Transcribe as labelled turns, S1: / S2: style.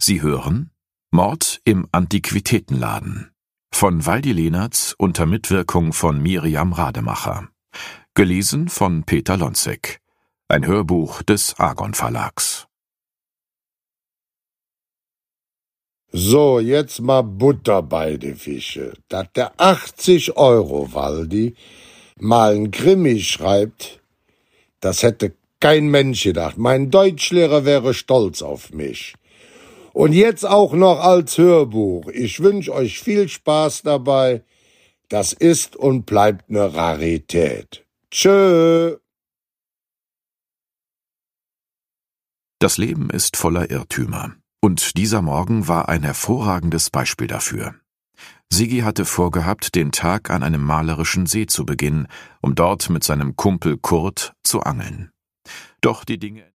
S1: Sie hören Mord im Antiquitätenladen von Waldi Lehnertz unter Mitwirkung von Miriam Rademacher. Gelesen von Peter Lonzek. Ein Hörbuch des Argon Verlags.
S2: So, jetzt mal Butter bei die Fische. Dass der 80 Euro, Waldi, mal ein Krimi schreibt, das hätte kein Mensch gedacht. Mein Deutschlehrer wäre stolz auf mich. Und jetzt auch noch als Hörbuch. Ich wünsche euch viel Spaß dabei. Das ist und bleibt eine Rarität. Tschö.
S1: Das Leben ist voller Irrtümer. Und dieser Morgen war ein hervorragendes Beispiel dafür. Sigi hatte vorgehabt, den Tag an einem malerischen See zu beginnen, um dort mit seinem Kumpel Kurt zu angeln. Doch die Dinge